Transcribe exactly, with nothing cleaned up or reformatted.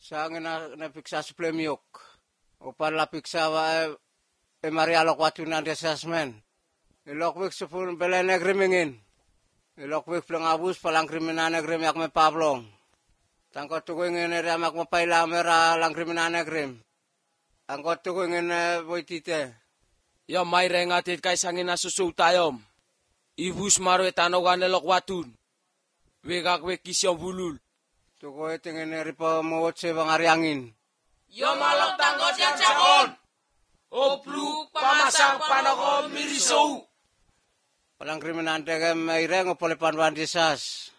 Sangin na, na piksa suplemiok. Upan la piksa wa e marialok watuna de sasmen. Ilok wik supun belene grimingin. Ilok wik plang abus palang kriminane grim yak me pablong. Tangko tuwingin ere amak mapaila mera lang kriminane grim. Angko tuwingin boitite. Ya may rengatit kay sangin na susutayom. Ibus maro etanogan elok watun. Wegak wekisyo bulul. Tuko tingin ripa mawot se bangariangin. Yo malok tanggot yang cakon. Oplu pamasang panoko mirisou. Palang kriminante kem ireng opole panwan disas.